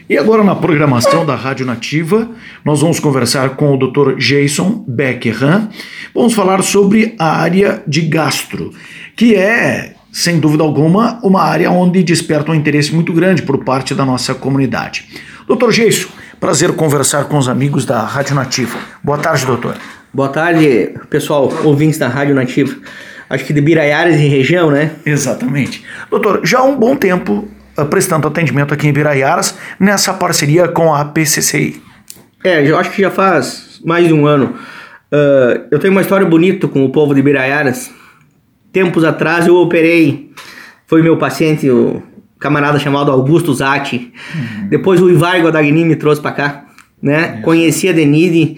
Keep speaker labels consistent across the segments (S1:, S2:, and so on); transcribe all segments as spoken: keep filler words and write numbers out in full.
S1: E agora na programação da Rádio Nativa, nós vamos conversar com o doutor Jason Beckerham. Vamos falar sobre a área de gastro, que é, sem dúvida alguma, uma área onde desperta um interesse muito grande por parte da nossa comunidade. doutor Jason, prazer conversar com os amigos da Rádio Nativa. Boa tarde, doutor.
S2: Boa tarde, pessoal, ouvintes da Rádio Nativa. Acho que de Biraiaras e região, né?
S1: Exatamente. Doutor, já há um bom tempo uh, prestando atendimento aqui em Biraiaras, nessa parceria com a P C C I.
S2: É, eu acho que já faz mais de um ano. Uh, eu tenho uma história bonita com o povo de Biraiaras. Tempos atrás eu operei, foi meu paciente, o camarada chamado Augusto Zatti. Uhum. Depois o Ivargo Adagni me trouxe para cá, né? Isso. Conheci a Denide.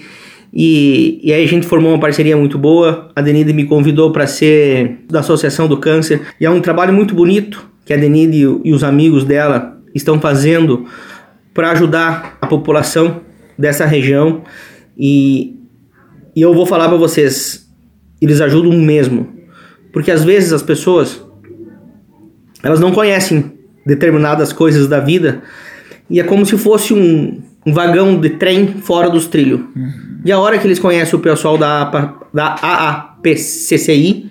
S2: E, e aí a gente formou uma parceria muito boa. A Denide me convidou para ser da Associação do Câncer. E é um trabalho muito bonito que a Denide e, e os amigos dela estão fazendo para ajudar a população dessa região. E, e eu vou falar para vocês, eles ajudam mesmo. Porque às vezes as pessoas, elas não conhecem determinadas coisas da vida. E é como se fosse um... um vagão de trem fora dos trilhos. Uhum. E a hora que eles conhecem o pessoal da, da A A P C C I,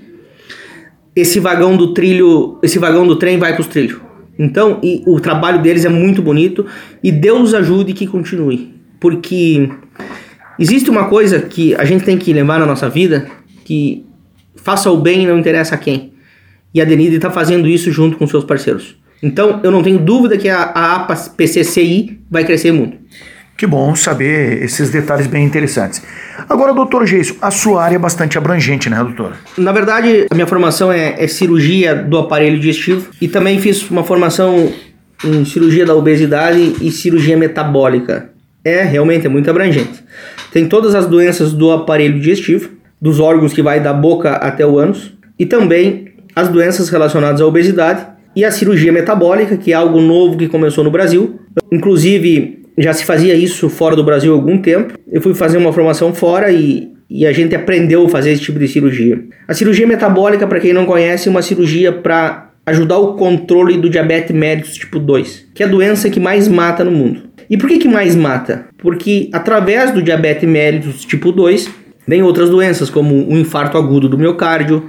S2: esse vagão do trilho, esse vagão do trem vai para os trilhos. Então, e o trabalho deles é muito bonito e Deus ajude que continue. Porque existe uma coisa que a gente tem que levar na nossa vida, que faça o bem e não interessa a quem. E a Denide está fazendo isso junto com seus parceiros. Então, eu não tenho dúvida que a, a P C C I vai crescer muito.
S1: Que bom saber esses detalhes bem interessantes. Agora, doutor Jason, a sua área é bastante abrangente, né, doutor?
S2: Na verdade, a minha formação é, é cirurgia do aparelho digestivo e também fiz uma formação em cirurgia da obesidade e cirurgia metabólica. É, realmente, é muito abrangente. Tem todas as doenças do aparelho digestivo, dos órgãos que vai da boca até o ânus, e também as doenças relacionadas à obesidade, e a cirurgia metabólica, que é algo novo que começou no Brasil. Inclusive, já se fazia isso fora do Brasil há algum tempo. Eu fui fazer uma formação fora e, e a gente aprendeu a fazer esse tipo de cirurgia. A cirurgia metabólica, para quem não conhece, é uma cirurgia para ajudar o controle do diabetes mellitus tipo dois, que é a doença que mais mata no mundo. E por que que mais mata? Porque através do diabetes mellitus tipo dois, vem outras doenças, como o infarto agudo do miocárdio,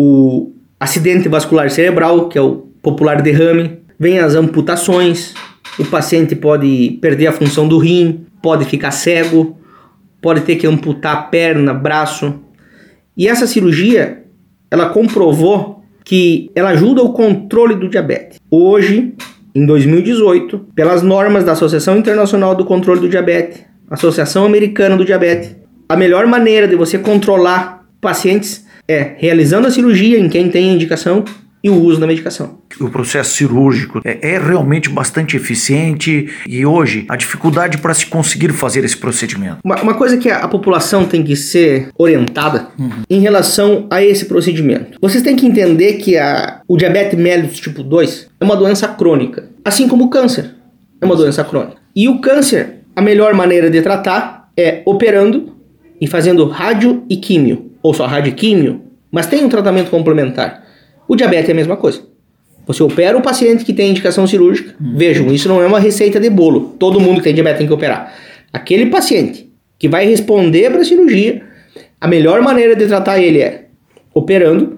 S2: o acidente vascular cerebral, que é o popular derrame, vem as amputações, o paciente pode perder a função do rim, pode ficar cego, pode ter que amputar perna, braço. E essa cirurgia, ela comprovou que ela ajuda o controle do diabetes. Hoje, em dois mil e dezoito, pelas normas da Associação Internacional do Controle do Diabetes, Associação Americana do Diabetes, a melhor maneira de você controlar pacientes é realizando a cirurgia em quem tem indicação e o uso da medicação.
S1: O processo cirúrgico é, é realmente bastante eficiente e hoje a dificuldade para se conseguir fazer esse procedimento.
S2: Uma, uma coisa que a, a população tem que ser orientada uhum. em relação a esse procedimento. Vocês têm que entender que a, o diabetes mellitus tipo dois é uma doença crônica, assim como o câncer é uma doença crônica. E o câncer, a melhor maneira de tratar é operando e fazendo rádio e químio, ou só rádio e químio, mas tem um tratamento complementar. O diabetes é a mesma coisa. Você opera o paciente que tem indicação cirúrgica. Hum. Vejam, isso não é uma receita de bolo. Todo mundo que tem diabetes tem que operar. Aquele paciente que vai responder para a cirurgia, a melhor maneira de tratar ele é operando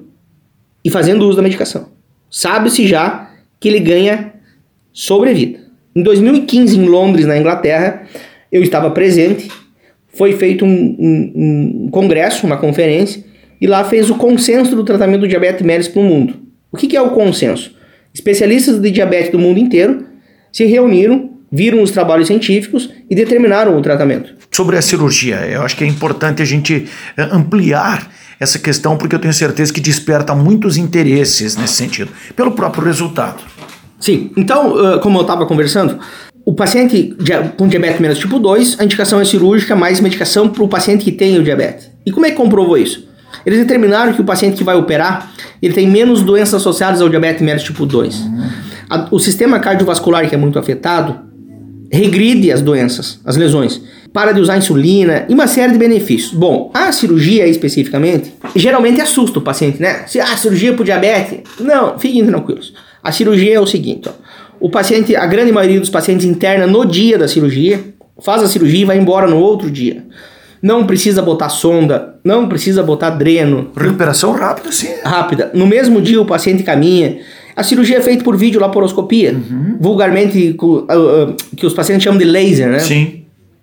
S2: e fazendo uso da medicação. Sabe-se já que ele ganha sobrevida. Em dois mil e quinze, em Londres, na Inglaterra, eu estava presente. Foi feito um, um, um congresso, uma conferência, e lá fez o consenso do tratamento do diabetes mellitus para o mundo. O que, que é o consenso? Especialistas de diabetes do mundo inteiro se reuniram, viram os trabalhos científicos e determinaram o tratamento.
S1: Sobre a cirurgia, eu acho que é importante a gente ampliar essa questão, porque eu tenho certeza que desperta muitos interesses nesse sentido, pelo próprio resultado.
S2: Sim, então, como eu estava conversando, o paciente com diabetes mellitus tipo dois, a indicação é cirúrgica mais medicação para o paciente que tem o diabetes. E como é que comprovou isso? Eles determinaram que o paciente que vai operar, ele tem menos doenças associadas ao diabetes mellitus tipo dois. Uhum. A, o sistema cardiovascular, que é muito afetado, regride as doenças, as lesões. Para de usar insulina e uma série de benefícios. Bom, a cirurgia especificamente, geralmente assusta o paciente, né? Se, ah, cirurgia para o diabetes. Não, fiquem tranquilos. A cirurgia é o seguinte, ó. o paciente, a grande maioria dos pacientes interna no dia da cirurgia, faz a cirurgia e vai embora no outro dia. Não precisa botar sonda, não precisa botar dreno.
S1: Recuperação rápida, sim.
S2: Rápida. No mesmo dia o paciente caminha. A cirurgia é feita por videolaparoscopia, uhum. vulgarmente uh, uh, que os pacientes chamam de laser, né?
S1: Sim.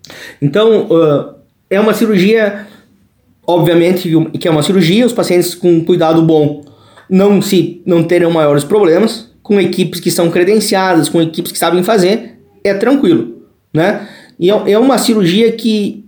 S2: Então, uh, é uma cirurgia, obviamente que é uma cirurgia, os pacientes com cuidado bom não, se, não terão maiores problemas, com equipes que são credenciadas, com equipes que sabem fazer, é tranquilo, né? E é, é uma cirurgia que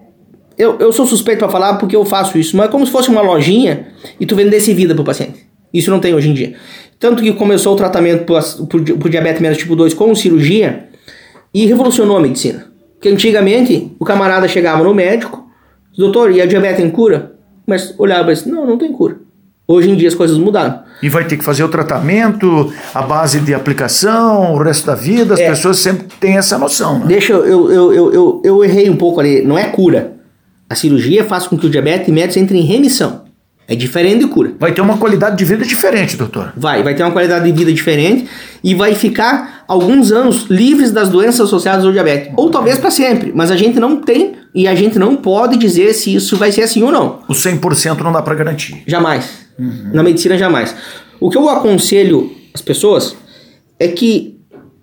S2: eu, eu sou suspeito para falar porque eu faço isso, mas é como se fosse uma lojinha e tu vendesse vida pro paciente. Isso não tem hoje em dia. Tanto que começou o tratamento por diabetes mellitus tipo dois com cirurgia e revolucionou a medicina. Porque antigamente o camarada chegava no médico, doutor, e a diabetes tem cura? Mas olhava e disse, não, não tem cura. Hoje em dia as coisas mudaram.
S1: E vai ter que fazer o tratamento, a base de aplicação, o resto da vida, as é. pessoas sempre têm essa noção. Né?
S2: Deixa eu, eu, eu, eu, eu, eu errei um pouco ali, não é cura. A cirurgia faz com que o diabetes mellitus entre em remissão. É diferente de cura.
S1: Vai ter uma qualidade de vida diferente, doutor.
S2: Vai, vai ter uma qualidade de vida diferente e vai ficar alguns anos livres das doenças associadas ao diabetes. Ou talvez para sempre, mas a gente não tem e a gente não pode dizer se isso vai ser assim ou não.
S1: O cem por cento não dá para garantir.
S2: Jamais. Uhum. Na medicina, jamais. O que eu aconselho as pessoas é que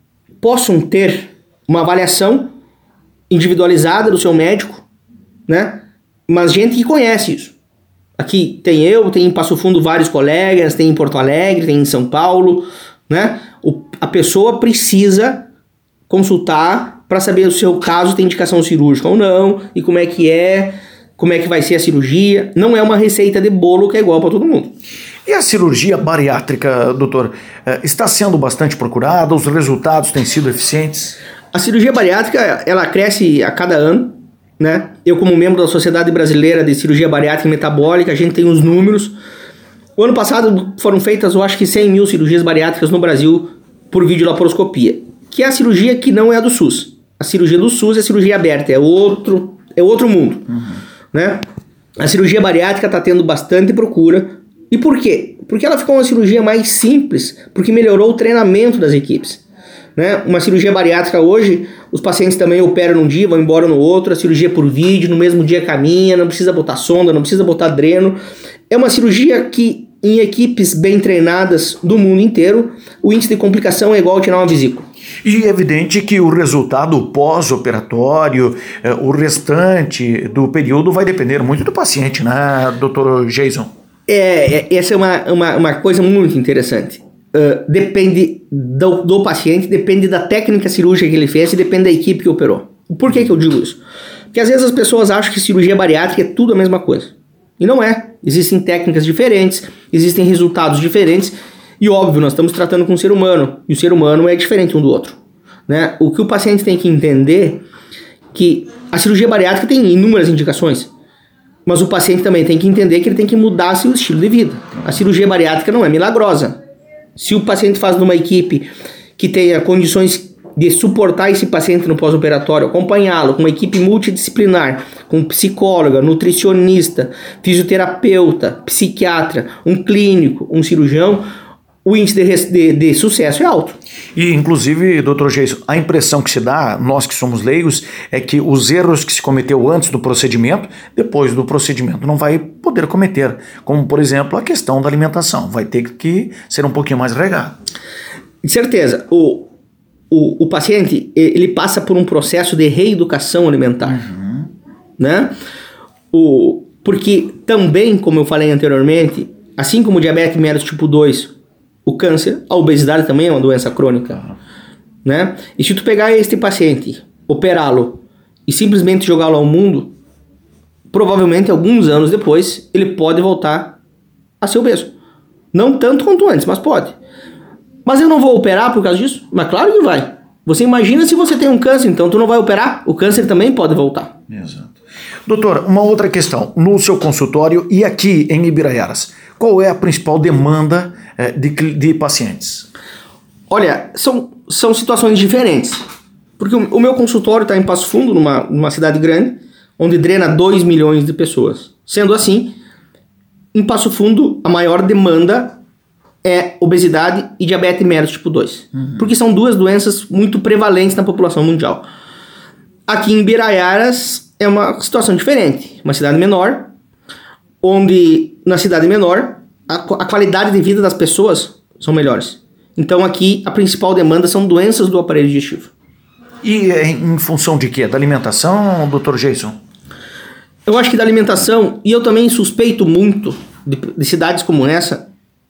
S2: possam ter uma avaliação individualizada do seu médico, né? Mas gente que conhece isso. Aqui tem eu, tem em Passo Fundo vários colegas, tem em Porto Alegre, tem em São Paulo, né? O, a pessoa precisa consultar para saber o seu caso tem indicação cirúrgica ou não, e como é que é, como é que vai ser a cirurgia. Não é uma receita de bolo que é igual para todo mundo.
S1: E a cirurgia bariátrica, doutor, está sendo bastante procurada? Os resultados têm sido eficientes?
S2: A cirurgia bariátrica, ela cresce a cada ano. Né? Eu, como membro da Sociedade Brasileira de Cirurgia Bariátrica e Metabólica, a gente tem os números. O ano passado foram feitas, eu acho que cem mil cirurgias bariátricas no Brasil por videolaparoscopia, que é a cirurgia que não é a do SUS. A cirurgia do SUS é a cirurgia aberta, é outro, é outro mundo. Uhum. Né? A cirurgia bariátrica está tendo bastante procura. E por quê? Porque ela ficou uma cirurgia mais simples, porque melhorou o treinamento das equipes. Né? Uma cirurgia bariátrica hoje, os pacientes também operam num dia, vão embora no outro, a cirurgia por vídeo, no mesmo dia caminha, não precisa botar sonda, não precisa botar dreno. É uma cirurgia que, em equipes bem treinadas do mundo inteiro, o índice de complicação é igual a tirar uma vesícula.
S1: E é evidente que o resultado pós-operatório, eh, o restante do período vai depender muito do paciente, né, doutor Jason?
S2: É, é essa é uma, uma, uma coisa muito interessante. Uh, depende do, do paciente, depende da técnica cirúrgica que ele fez e depende da equipe que operou. Por que que eu digo isso? Porque às vezes as pessoas acham que cirurgia bariátrica é tudo a mesma coisa. E não é. Existem técnicas diferentes, existem resultados diferentes e óbvio, nós estamos tratando com um ser humano e o ser humano é diferente um do outro. Né? O que o paciente tem que entender é que a cirurgia bariátrica tem inúmeras indicações, mas o paciente também tem que entender que ele tem que mudar seu estilo de vida. A cirurgia bariátrica não é milagrosa. Se o paciente faz numa equipe que tenha condições de suportar esse paciente no pós-operatório, acompanhá-lo com uma equipe multidisciplinar, com psicóloga, nutricionista, fisioterapeuta, psiquiatra, um clínico, um cirurgião, o índice de, de, de sucesso é alto.
S1: E, inclusive, doutor Jason, a impressão que se dá, nós que somos leigos, é que os erros que se cometeu antes do procedimento, depois do procedimento não vai poder cometer. Como, por exemplo, a questão da alimentação. Vai ter que ser um pouquinho mais regado.
S2: De certeza. O, o, o paciente, ele passa por um processo de reeducação alimentar. Uhum. Né? O, porque também, como eu falei anteriormente, assim como o diabetes mellitus tipo dois, o câncer, a obesidade também é uma doença crônica, né? E se tu pegar este paciente, operá-lo e simplesmente jogá-lo ao mundo, provavelmente alguns anos depois ele pode voltar a ser obeso. Não tanto quanto antes, mas pode. Mas eu não vou operar por causa disso? Mas claro que vai. Você imagina se você tem um câncer, então tu não vai operar? O câncer também pode voltar.
S1: Exato. Doutor, uma outra questão. No seu consultório e aqui em Ibiraiaras, qual é a principal demanda eh, de, de pacientes?
S2: Olha, são, são situações diferentes. Porque o, o meu consultório está em Passo Fundo, numa, numa cidade grande, onde drena dois milhões de pessoas. Sendo assim, em Passo Fundo, a maior demanda é obesidade e diabetes mellitus tipo dois. Uhum. Porque são duas doenças muito prevalentes na população mundial. Aqui em Biraiaras é uma situação diferente. Uma cidade menor, onde na cidade menor a, a qualidade de vida das pessoas são melhores. Então aqui a principal demanda são doenças do aparelho digestivo.
S1: E em função de quê? Da alimentação, doutor Jason?
S2: Eu acho que da alimentação, e eu também suspeito muito de, de cidades como essa.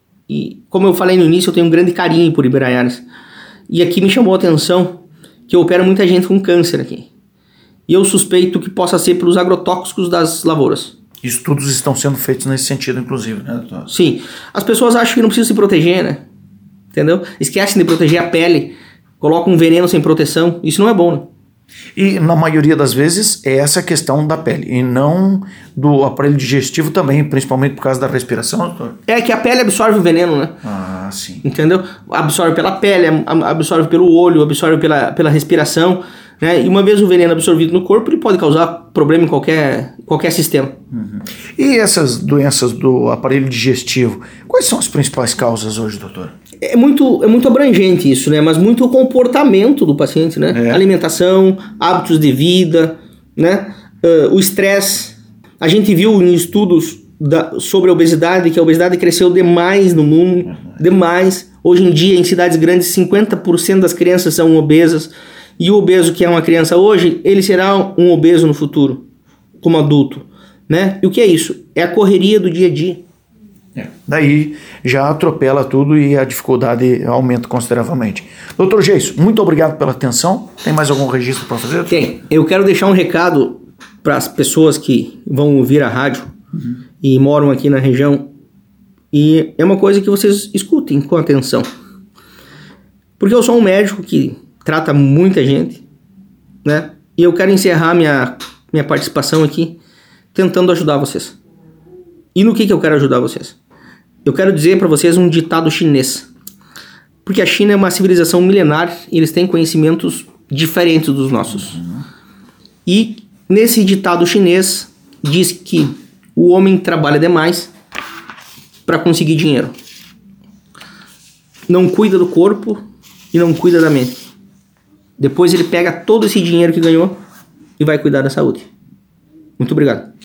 S2: E como eu falei no início, eu tenho um grande carinho por Ibiraiaras. E aqui me chamou a atenção que eu opero muita gente com câncer aqui. E eu suspeito que possa ser pelos agrotóxicos das lavouras.
S1: Estudos estão sendo feitos nesse sentido, inclusive, né, doutor?
S2: Sim. As pessoas acham que não precisam se proteger, né? Entendeu? Esquecem de proteger a pele, colocam um veneno sem proteção. Isso não é bom, né?
S1: E na maioria das vezes é essa questão da pele e não do aparelho digestivo também, principalmente por causa da respiração, doutor?
S2: É que a pele absorve o veneno, né?
S1: Ah, sim.
S2: Entendeu? Absorve pela pele, absorve pelo olho, absorve pela, pela respiração, né? E uma vez o veneno absorvido no corpo, ele pode causar problema em qualquer, qualquer sistema.
S1: Uhum. E essas doenças do aparelho digestivo, quais são as principais causas hoje, doutor?
S2: É muito, é muito abrangente isso, né? Mas muito o comportamento do paciente, né? É. Alimentação, hábitos de vida, né? Uh, o estresse. A gente viu em estudos da, sobre a obesidade que a obesidade cresceu demais no mundo, uhum. demais. Hoje em dia, em cidades grandes, cinquenta por cento das crianças são obesas. E o obeso que é uma criança hoje, ele será um obeso no futuro, como adulto, né? E o que é isso? É a correria do dia a dia.
S1: É. Daí já atropela tudo e a dificuldade aumenta consideravelmente. doutor Geiso, muito obrigado pela atenção. Tem mais algum registro para fazer?
S2: Tem. Eu quero deixar um recado para as pessoas que vão ouvir a rádio uhum. e moram aqui na região. E é uma coisa que vocês escutem com atenção. Porque eu sou um médico que trata muita gente, né? E eu quero encerrar minha, minha participação aqui tentando ajudar vocês. E no que, que eu quero ajudar vocês? Eu quero dizer para vocês um ditado chinês. Porque a China é uma civilização milenar e eles têm conhecimentos diferentes dos nossos. Uhum. E nesse ditado chinês diz que o homem trabalha demais para conseguir dinheiro. Não cuida do corpo e não cuida da mente. Depois ele pega todo esse dinheiro que ganhou e vai cuidar da saúde. Muito obrigado.